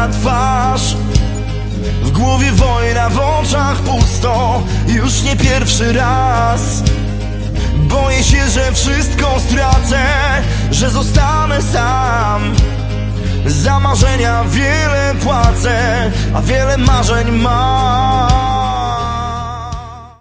na twarz. W głowie wojna, w oczach pusto, już nie pierwszy raz. Boję się, że wszystko stracę, że zostanę sam. Za marzenia wiele płacę, a wiele marzeń mam.